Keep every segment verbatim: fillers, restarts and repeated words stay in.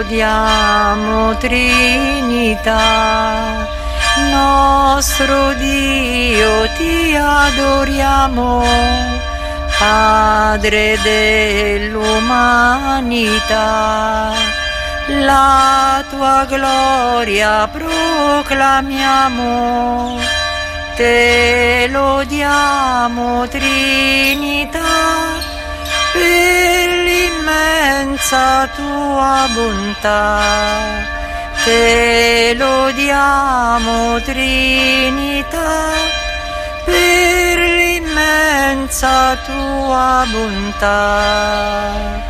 lodiamo Trinità, nostro Dio ti adoriamo, Padre dell'umanità, la tua gloria proclamiamo, te lodiamo Trinità, per l'immensa tua bontà, te lodiamo Trinità, per l'immensa tua bontà.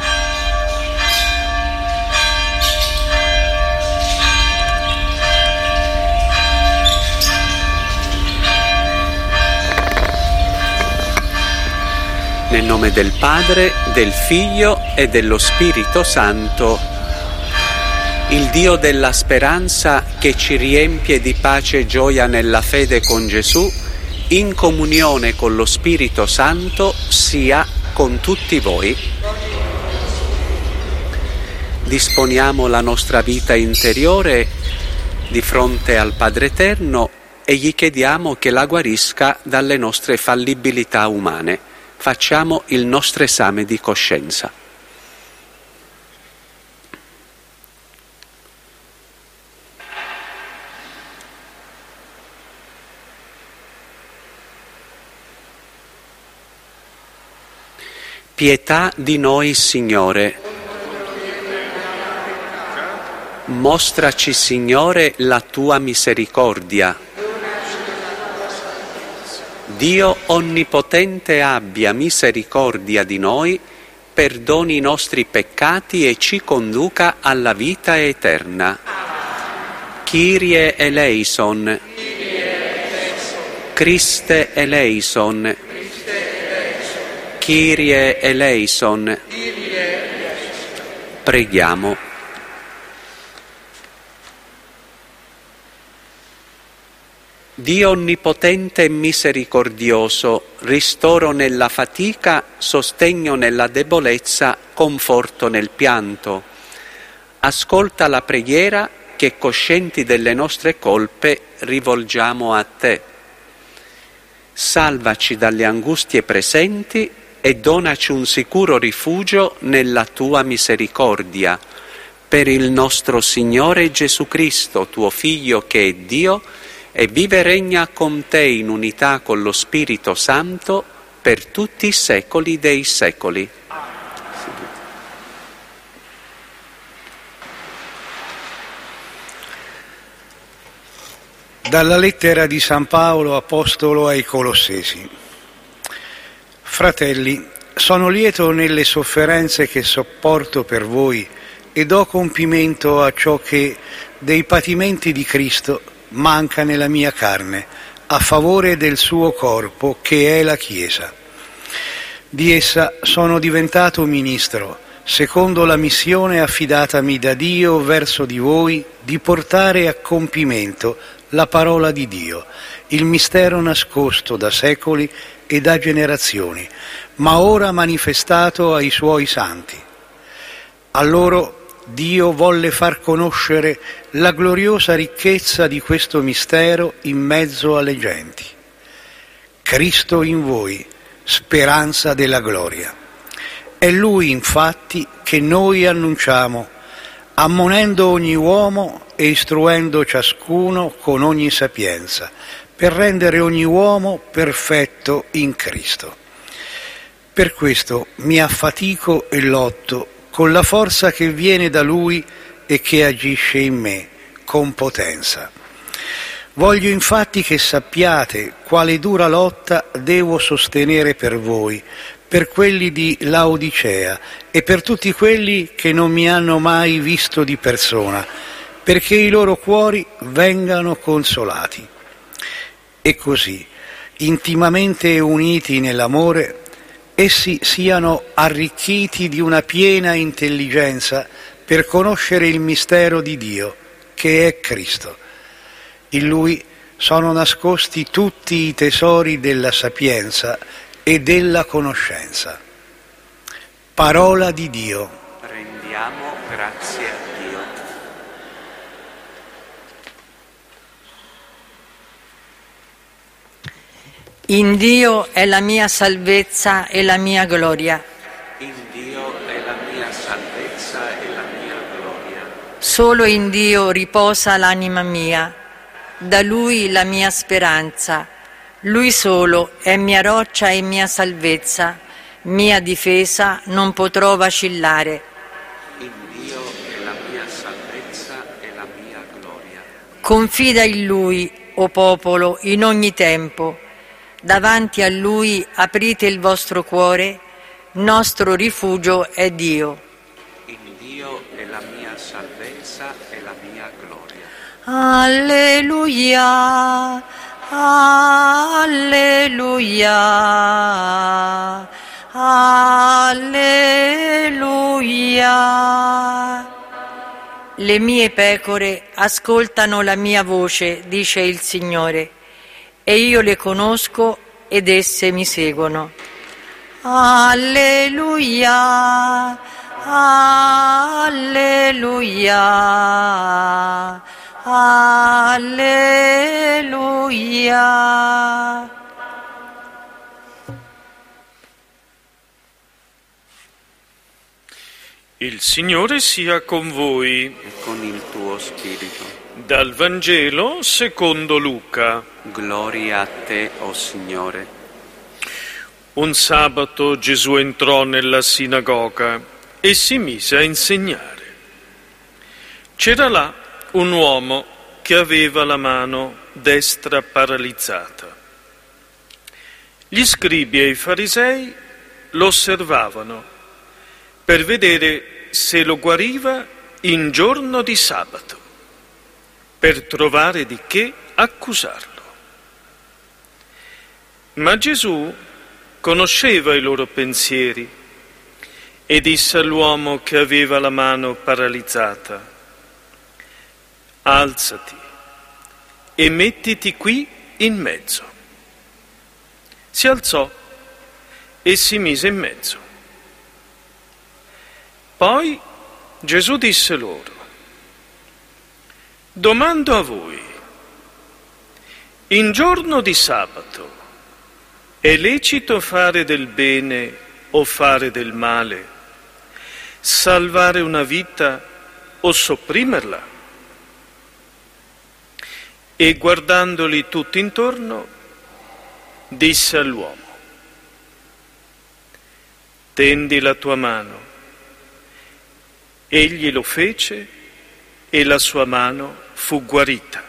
Nel nome del Padre, del Figlio e dello Spirito Santo, il Dio della speranza che ci riempie di pace e gioia nella fede con Gesù, in comunione con lo Spirito Santo, sia con tutti voi. Disponiamo la nostra vita interiore di fronte al Padre Eterno e gli chiediamo che la guarisca dalle nostre fallibilità umane. Facciamo il nostro esame di coscienza. Pietà di noi, Signore. Mostraci, Signore, la tua misericordia. Dio Onnipotente abbia misericordia di noi, perdoni i nostri peccati e ci conduca alla vita eterna. Kyrie eleison. Christe eleison. Kyrie eleison. Preghiamo. Dio Onnipotente e misericordioso, ristoro nella fatica, sostegno nella debolezza, conforto nel pianto. Ascolta la preghiera che, coscienti delle nostre colpe, rivolgiamo a Te. Salvaci dalle angustie presenti e donaci un sicuro rifugio nella Tua misericordia. Per il nostro Signore Gesù Cristo, Tuo Figlio che è Dio, e vive e regna con te in unità con lo Spirito Santo per tutti i secoli dei secoli. Dalla lettera di San Paolo, apostolo ai Colossesi. Fratelli, sono lieto nelle sofferenze che sopporto per voi e do compimento a ciò che dei patimenti di Cristo manca nella mia carne, a favore del suo corpo, che è la Chiesa. Di essa sono diventato ministro, secondo la missione affidatami da Dio verso di voi, di portare a compimento la parola di Dio, il mistero nascosto da secoli e da generazioni, ma ora manifestato ai suoi santi. A loro Dio volle far conoscere la gloriosa ricchezza di questo mistero in mezzo alle genti. Cristo in voi, speranza della gloria. È Lui, infatti, che noi annunciamo, ammonendo ogni uomo e istruendo ciascuno con ogni sapienza, per rendere ogni uomo perfetto in Cristo. Per questo mi affatico e lotto con la forza che viene da Lui e che agisce in me con potenza. Voglio infatti che sappiate quale dura lotta devo sostenere per voi, per quelli di Laodicea e per tutti quelli che non mi hanno mai visto di persona, perché i loro cuori vengano consolati. E così, intimamente uniti nell'amore, essi siano arricchiti di una piena intelligenza per conoscere il mistero di Dio, che è Cristo. In Lui sono nascosti tutti i tesori della sapienza e della conoscenza. Parola di Dio. Rendiamo grazie a Dio. In Dio è la mia salvezza e la mia gloria. In Dio è la mia salvezza e la mia gloria. Solo in Dio riposa l'anima mia, da Lui la mia speranza. Lui solo è mia roccia e mia salvezza, mia difesa, non potrò vacillare. In Dio è la mia salvezza e la mia gloria. Confida in Lui, o popolo, in ogni tempo. Davanti a Lui aprite il vostro cuore, nostro rifugio è Dio. In Dio è la mia salvezza e la mia gloria. Alleluia, alleluia, alleluia. Le mie pecore ascoltano la mia voce, dice il Signore, e io le conosco ed esse mi seguono. Alleluia, alleluia, alleluia. Il Signore sia con voi. E con il tuo spirito. Dal Vangelo secondo Luca. Gloria a te, o Signore. Un sabato Gesù entrò nella sinagoga e si mise a insegnare. C'era là un uomo che aveva la mano destra paralizzata. Gli scribi e i farisei lo osservavano per vedere se lo guariva in giorno di sabato, per trovare di che accusarlo. Ma Gesù conosceva i loro pensieri e disse all'uomo che aveva la mano paralizzata: alzati e mettiti qui in mezzo. Si alzò e si mise in mezzo. Poi Gesù disse loro: domando a voi, in giorno di sabato è lecito fare del bene o fare del male, salvare una vita o sopprimerla? E guardandoli tutti intorno, disse all'uomo: tendi la tua mano. Egli lo fece e la sua mano fu guarita.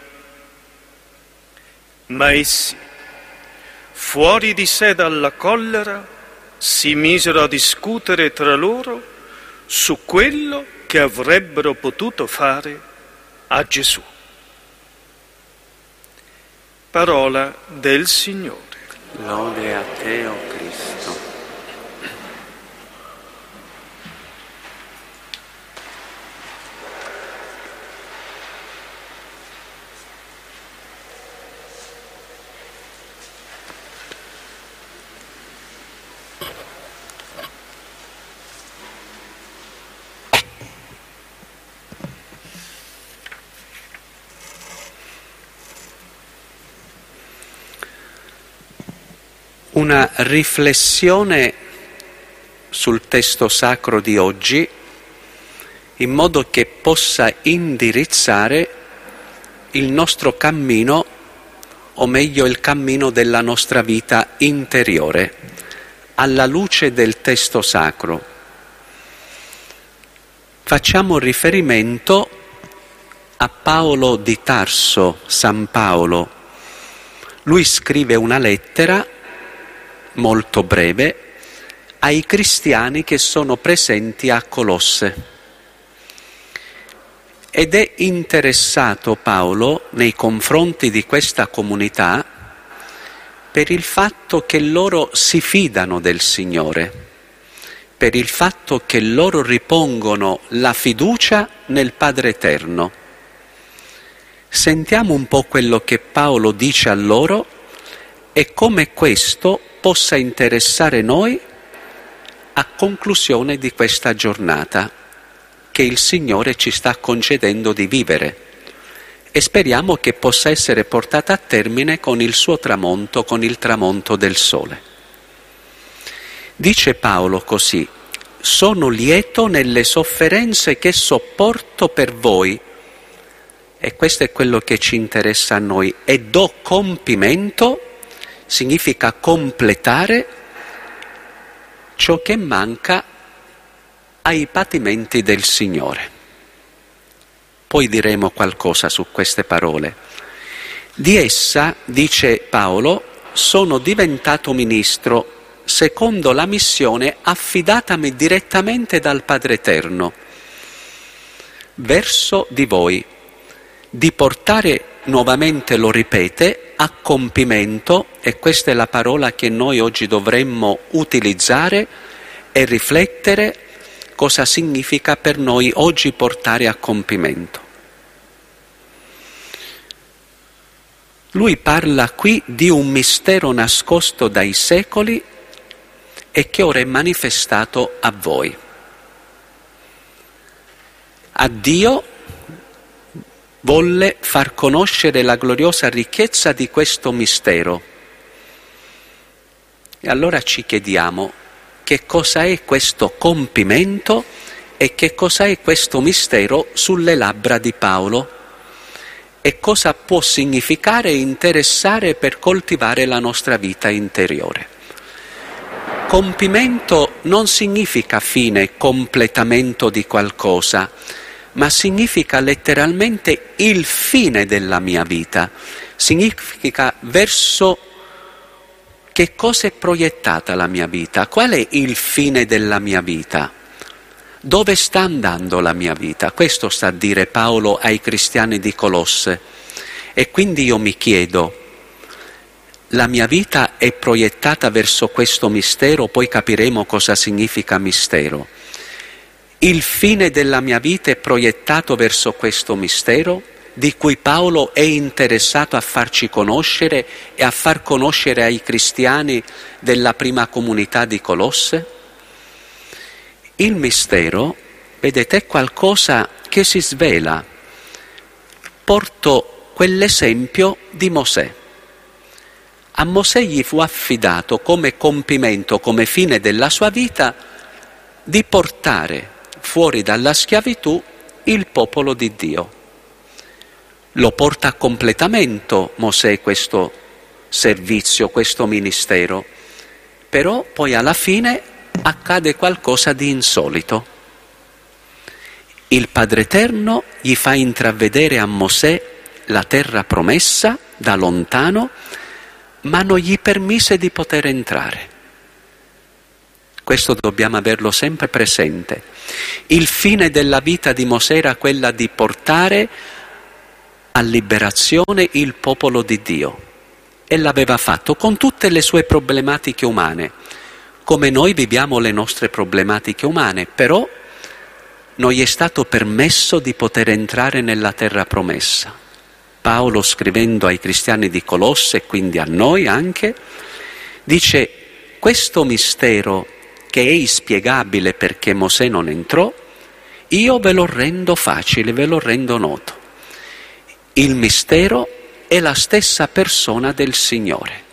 Ma essi, fuori di sé dalla collera, si misero a discutere tra loro su quello che avrebbero potuto fare a Gesù. Parola del Signore. Lode a te, o Cristo. Una riflessione sul testo sacro di oggi, in modo che possa indirizzare il nostro cammino, o meglio il cammino della nostra vita interiore, alla luce del testo sacro. Facciamo riferimento a Paolo di Tarso, San Paolo. Lui scrive una lettera molto breve ai cristiani che sono presenti a Colosse. Ed è interessato Paolo nei confronti di questa comunità per il fatto che loro si fidano del Signore, per il fatto che loro ripongono la fiducia nel Padre Eterno. Sentiamo un po' quello che Paolo dice a loro e come questo possa interessare noi a conclusione di questa giornata che il Signore ci sta concedendo di vivere e speriamo che possa essere portata a termine con il suo tramonto, con il tramonto del sole. Dice Paolo così: sono lieto nelle sofferenze che sopporto per voi, e questo è quello che ci interessa a noi, e do compimento, significa completare ciò che manca ai patimenti del Signore. Poi diremo qualcosa su queste parole. Di essa, dice Paolo, sono diventato ministro secondo la missione affidatami direttamente dal Padre Eterno verso di voi, di portare nuovamente, lo ripete, a compimento, e questa è la parola che noi oggi dovremmo utilizzare e riflettere cosa significa per noi oggi portare a compimento. Lui parla qui di un mistero nascosto dai secoli e che ora è manifestato a voi. A Dio volle far conoscere la gloriosa ricchezza di questo mistero. E allora ci chiediamo che cosa è questo compimento e che cosa è questo mistero sulle labbra di Paolo e cosa può significare e interessare per coltivare la nostra vita interiore. Compimento non significa fine, completamento di qualcosa, ma significa letteralmente il fine della mia vita, significa verso che cosa è proiettata la mia vita, qual è il fine della mia vita, dove sta andando la mia vita. Questo sta a dire Paolo ai cristiani di Colosse. E quindi io mi chiedo, la mia vita è proiettata verso questo mistero, poi capiremo cosa significa mistero. Il fine della mia vita è proiettato verso questo mistero, di cui Paolo è interessato a farci conoscere e a far conoscere ai cristiani della prima comunità di Colosse? Il mistero, vedete, è qualcosa che si svela. Porto quell'esempio di Mosè. A Mosè gli fu affidato come compimento, come fine della sua vita, di portare fuori dalla schiavitù il popolo di Dio. Lo porta a completamento Mosè questo servizio, questo ministero, però poi alla fine accade qualcosa di insolito. Il Padre Eterno gli fa intravedere a Mosè la terra promessa da lontano, ma non gli permise di poter entrare. Questo dobbiamo averlo sempre presente. Il fine della vita di Mosè era quella di portare a liberazione il popolo di Dio, e l'aveva fatto con tutte le sue problematiche umane, come noi viviamo le nostre problematiche umane, però non gli è stato permesso di poter entrare nella terra promessa. Paolo, scrivendo ai cristiani di Colosse, e quindi a noi anche, dice: questo mistero che è inspiegabile perché Mosè non entrò, io ve lo rendo facile, ve lo rendo noto. Il mistero è la stessa persona del Signore.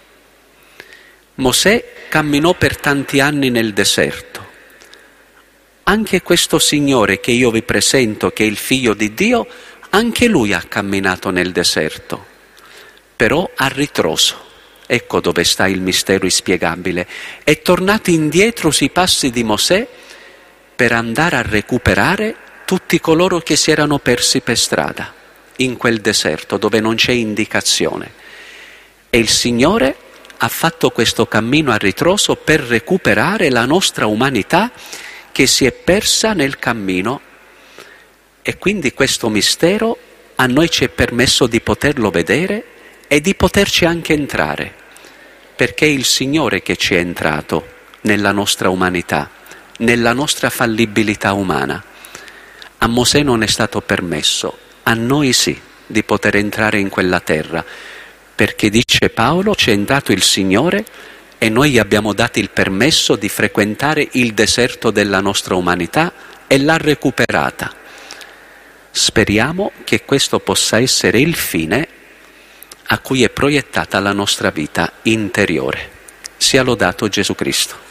Mosè camminò per tanti anni nel deserto. Anche questo Signore che io vi presento, che è il Figlio di Dio, anche Lui ha camminato nel deserto, però a ritroso. Ecco dove sta il mistero inspiegabile. È tornato indietro sui passi di Mosè per andare a recuperare tutti coloro che si erano persi per strada in quel deserto dove non c'è indicazione. E il Signore ha fatto questo cammino a ritroso per recuperare la nostra umanità che si è persa nel cammino, e quindi questo mistero a noi ci è permesso di poterlo vedere e di poterci anche entrare, perché è il Signore che ci è entrato nella nostra umanità, nella nostra fallibilità umana. A Mosè non è stato permesso, a noi sì, di poter entrare in quella terra, perché dice Paolo, c'è entrato il Signore e noi gli abbiamo dato il permesso di frequentare il deserto della nostra umanità e l'ha recuperata. Speriamo che questo possa essere il fine a cui è proiettata la nostra vita interiore. Sia lodato Gesù Cristo.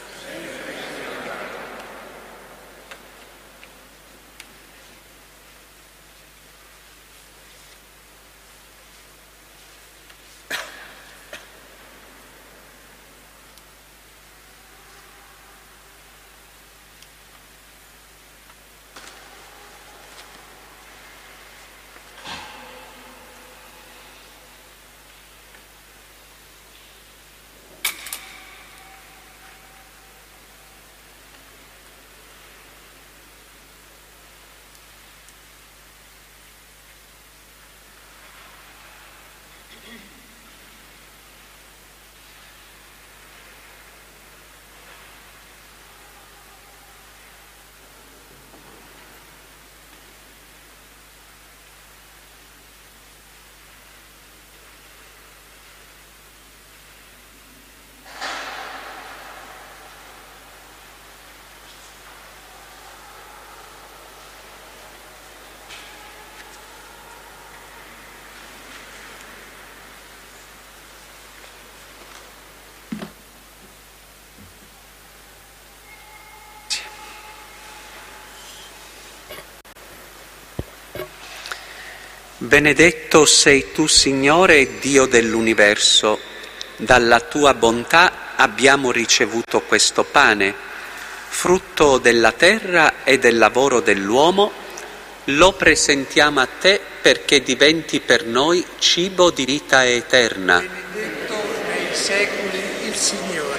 Benedetto sei tu, Signore, Dio dell'universo. Dalla tua bontà abbiamo ricevuto questo pane, frutto della terra e del lavoro dell'uomo. Lo presentiamo a te perché diventi per noi cibo di vita eterna. Benedetto nei secoli il Signore.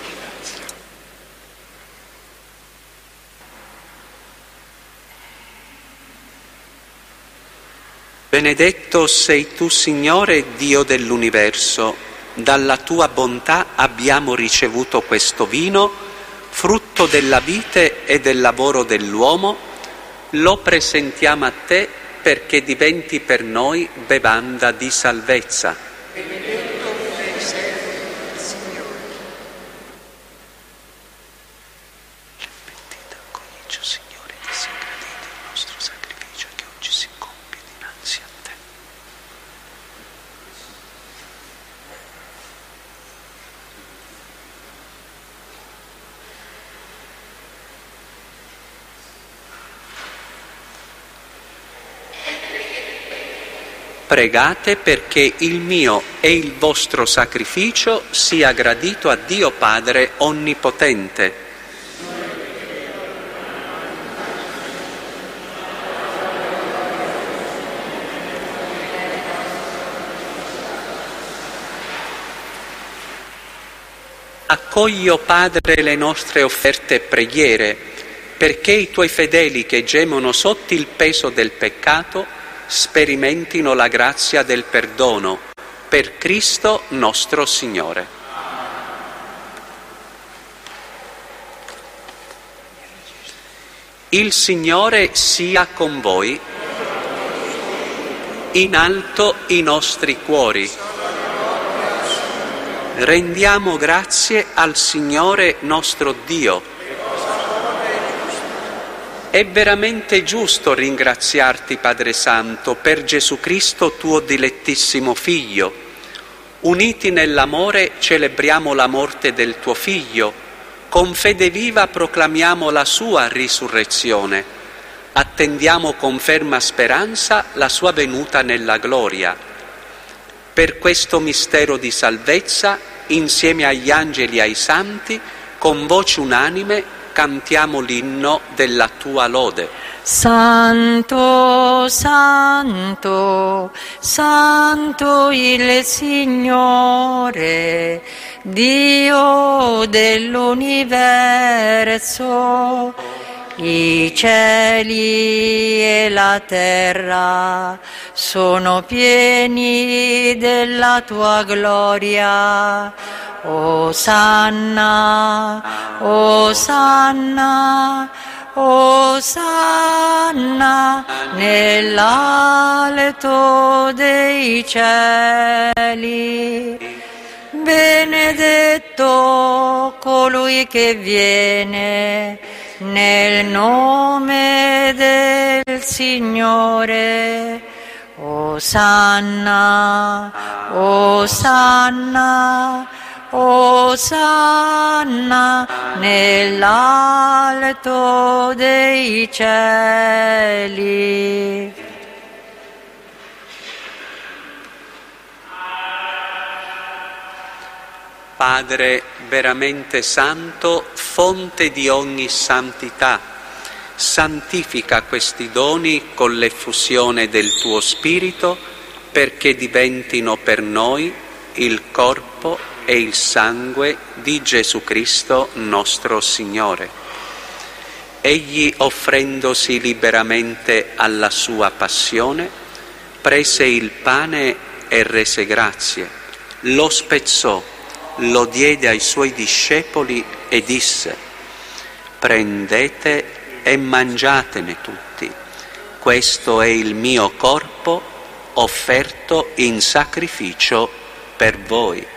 Benedetto sei tu, Signore, Dio dell'universo. Dalla tua bontà abbiamo ricevuto questo vino, frutto della vite e del lavoro dell'uomo. Lo presentiamo a te perché diventi per noi bevanda di salvezza. Benedetto nei secoli il Signore. Bendita accoglici, Signore, che sia gradito il nostro sacrificio che oggi si compie dinanzi a te. Pregate perché il mio e il vostro sacrificio sia gradito a Dio Padre Onnipotente. Accogli, o Padre, le nostre offerte e preghiere, perché i tuoi fedeli che gemono sotto il peso del peccato sperimentino la grazia del perdono, per Cristo nostro Signore. Il Signore sia con voi, in alto i nostri cuori. Rendiamo grazie al Signore nostro Dio. È veramente giusto ringraziarti, Padre Santo, per Gesù Cristo, tuo dilettissimo Figlio. Uniti nell'amore celebriamo la morte del tuo Figlio, con fede viva proclamiamo la sua risurrezione, attendiamo con ferma speranza la sua venuta nella gloria. Per questo mistero di salvezza, insieme agli angeli e ai santi, con voce unanime, cantiamo l'inno della tua lode. Santo, santo, santo il Signore, Dio dell'universo. I cieli e la terra sono pieni della tua gloria. Osanna, Osanna, Osanna nell'alto dei cieli. Benedetto colui che viene nel nome del Signore. Osanna, Osanna, Osanna nell'alto dei cieli. Padre veramente santo, fonte di ogni santità, santifica questi doni con l'effusione del tuo Spirito perché diventino per noi il corpo e il sangue di Gesù Cristo nostro Signore. Egli, offrendosi liberamente alla sua passione, prese il pane e rese grazie, lo spezzò, lo diede ai suoi discepoli e disse: prendete e mangiatene tutti, questo è il mio corpo offerto in sacrificio per voi.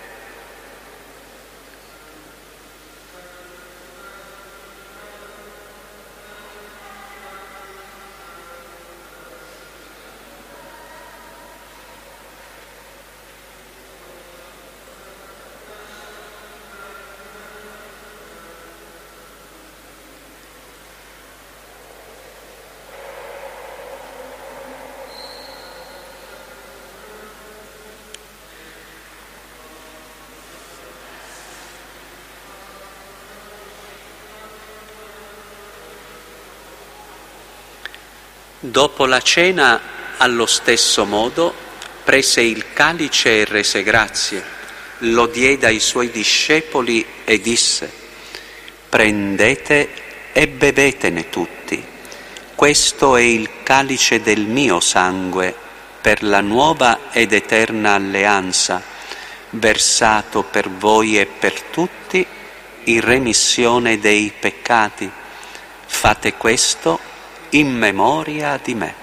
Dopo la cena, allo stesso modo, prese il calice e rese grazie, lo diede ai suoi discepoli e disse: prendete e bevetene tutti, questo è il calice del mio sangue per la nuova ed eterna alleanza, versato per voi e per tutti in remissione dei peccati. Fate questo in memoria di me.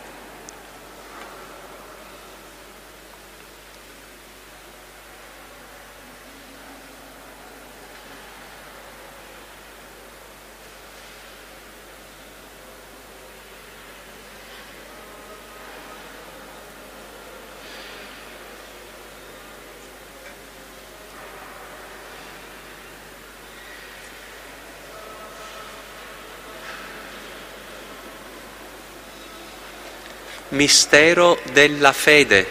Mistero della fede.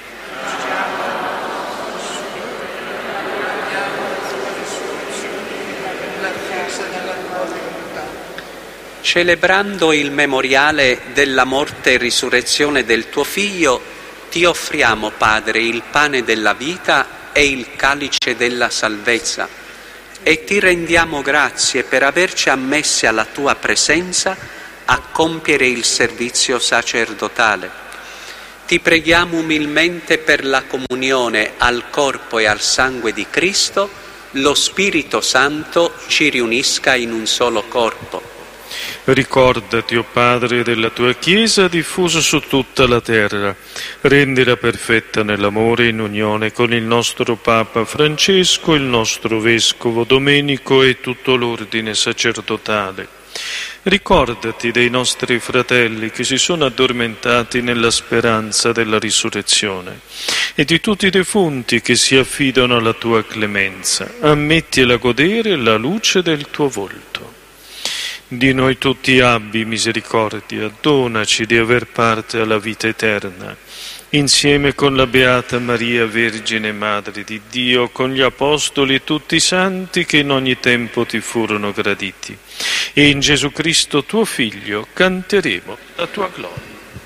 Celebrando il memoriale della morte e risurrezione del tuo Figlio, ti offriamo, Padre, il pane della vita e il calice della salvezza, e ti rendiamo grazie per averci ammessi alla tua presenza a compiere il servizio sacerdotale. Ti preghiamo umilmente per la comunione al corpo e al sangue di Cristo, lo Spirito Santo ci riunisca in un solo corpo. Ricordati, o Padre, della tua Chiesa diffusa su tutta la terra. Rendila perfetta nell'amore in unione con il nostro Papa Francesco, il nostro Vescovo Domenico e tutto l'ordine sacerdotale. Ricordati dei nostri fratelli che si sono addormentati nella speranza della risurrezione e di tutti i defunti che si affidano alla tua clemenza. Ammettili a godere la luce del tuo volto. Di noi tutti abbi misericordia, donaci di aver parte alla vita eterna, insieme con la Beata Maria, Vergine Madre di Dio, con gli Apostoli e tutti i santi che in ogni tempo ti furono graditi. E in Gesù Cristo tuo Figlio canteremo la tua gloria.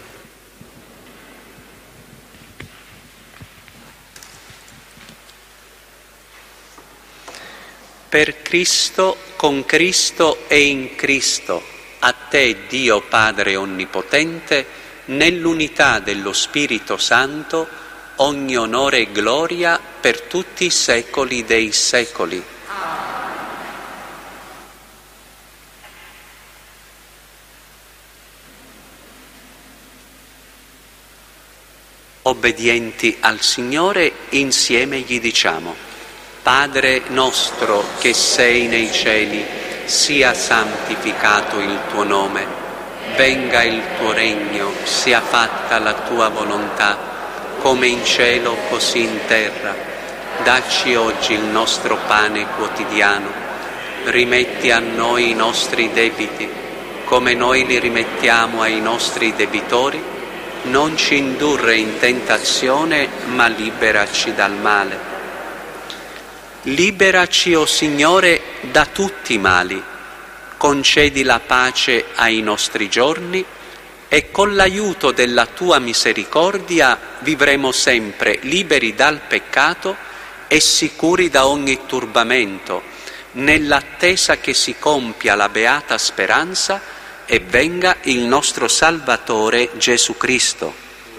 Per Cristo, con Cristo e in Cristo, a te, Dio Padre Onnipotente, nell'unità dello Spirito Santo, ogni onore e gloria per tutti i secoli dei secoli. Obbedienti al Signore, insieme gli diciamo: Padre nostro che sei nei cieli, sia santificato il tuo nome. venga il tuo regno, sia fatta la tua volontà, come in cielo così in terra. Dacci oggi il nostro pane quotidiano, rimetti a noi i nostri debiti, come noi li rimettiamo ai nostri debitori, non ci indurre in tentazione, ma liberaci dal male. Liberaci, o Signore, da tutti i mali, concedi la pace ai nostri giorni e con l'aiuto della tua misericordia vivremo sempre liberi dal peccato e sicuri da ogni turbamento, nell'attesa che si compia la beata speranza e venga il nostro Salvatore Gesù Cristo.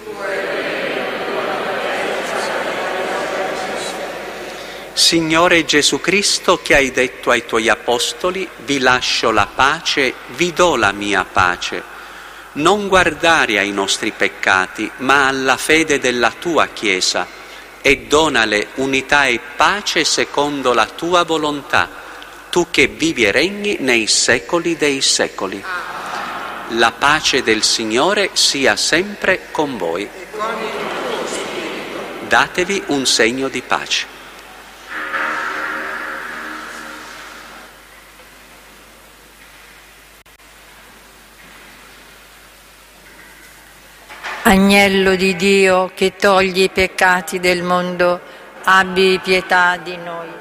Signore Gesù Cristo, che hai detto ai tuoi apostoli: vi lascio la pace, vi do la mia pace. Non guardare ai nostri peccati, ma alla fede della tua Chiesa, e donale unità e pace secondo la tua volontà, tu che vivi e regni nei secoli dei secoli. La pace del Signore sia sempre con voi. Datevi un segno di pace. Agnello di Dio che togli i peccati del mondo, abbi pietà di noi.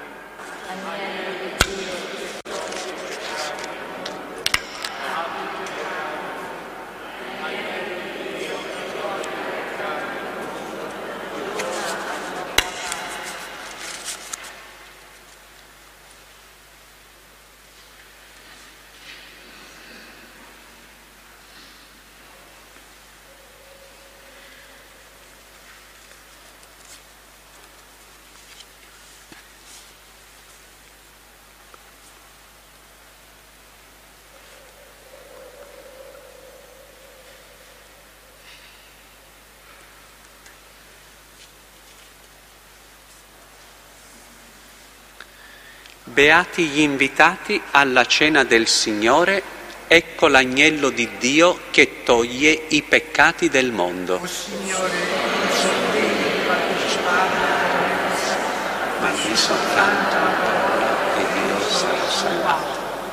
Beati gli invitati alla cena del Signore, ecco l'agnello di Dio che toglie i peccati del mondo. O Signore, non sono degno di partecipare alla messa, Ma di soltanto la parola e Dio sarà salvato.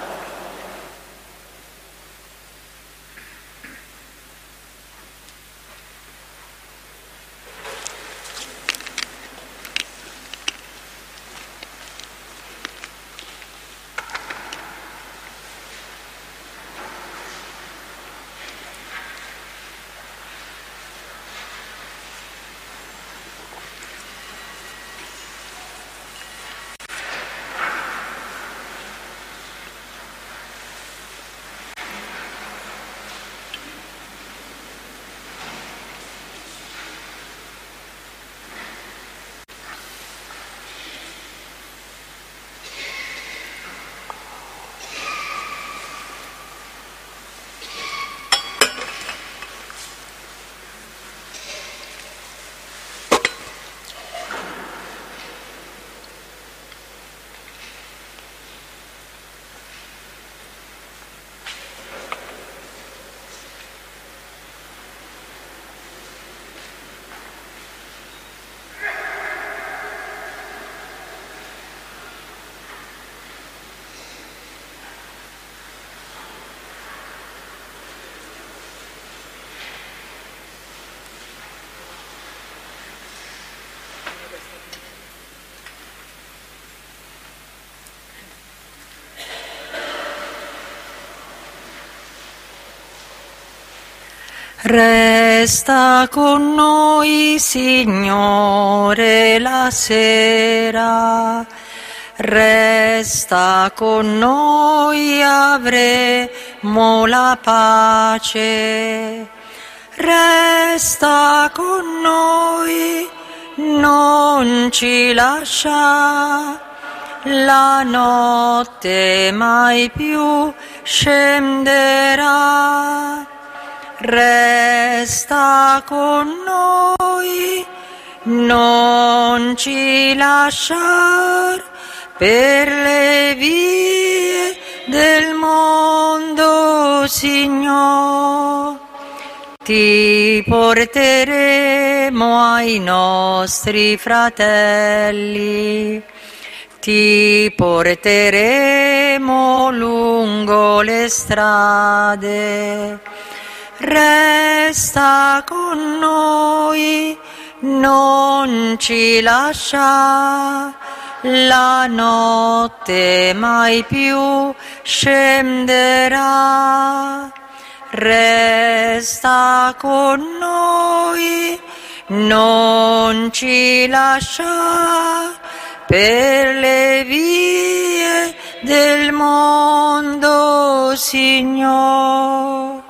Resta con noi, Signore, la sera, resta con noi, avremo la pace. Resta con noi, non ci lascia, la notte mai più scenderà. Resta con noi, non ci lasciar per le vie del mondo, Signore, ti porteremo ai nostri fratelli, ti porteremo lungo le strade. Resta con noi, non ci lascia, la notte mai più scenderà. Resta con noi, non ci lascia, per le vie del mondo, Signore.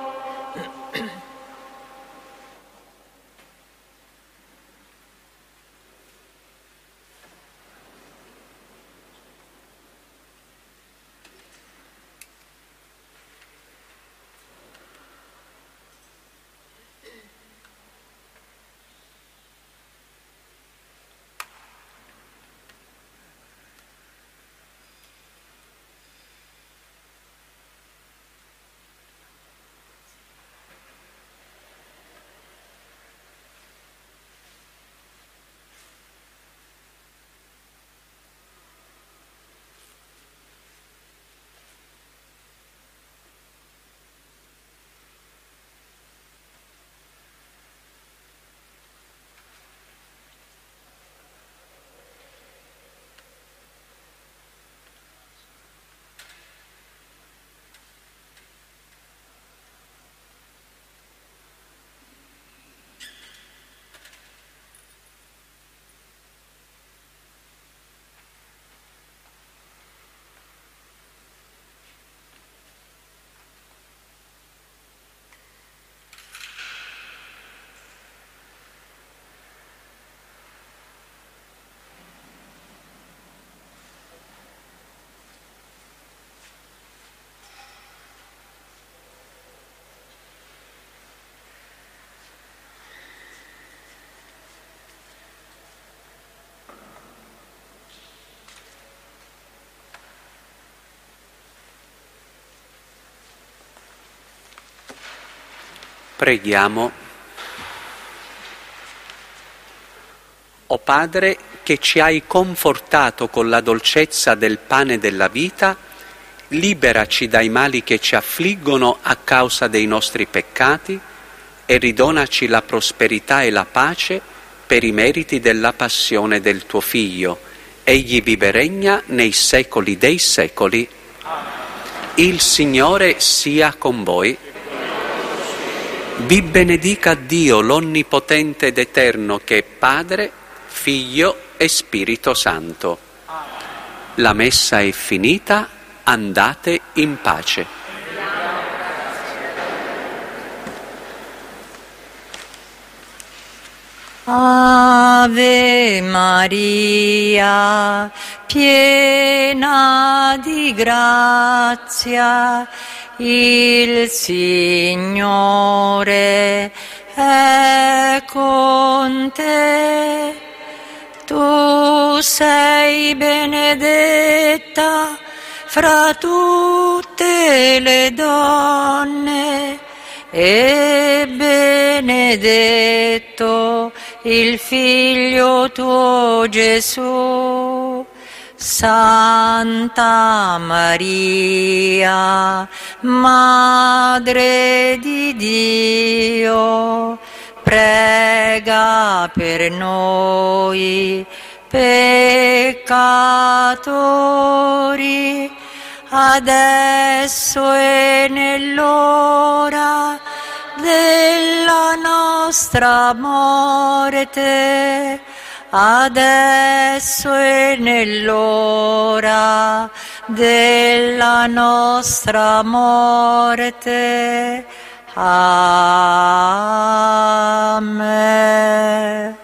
Preghiamo. O Padre, che ci hai confortato con la dolcezza del pane della vita, liberaci dai mali che ci affliggono a causa dei nostri peccati e ridonaci la prosperità e la pace per i meriti della passione del tuo Figlio. Egli vive e regna nei secoli dei secoli. Il Signore sia con voi. Vi benedica Dio, l'Onnipotente ed Eterno, che è Padre, Figlio e Spirito Santo. La messa è finita, andate in pace. Ave Maria, piena di grazia, il Signore è con te. Tu sei benedetta fra tutte le donne e benedetto il Figlio tuo Gesù. Santa Maria, Madre di Dio, prega per noi peccatori, adesso e nell'ora della nostra morte, adesso e nell'ora della nostra morte. Amen.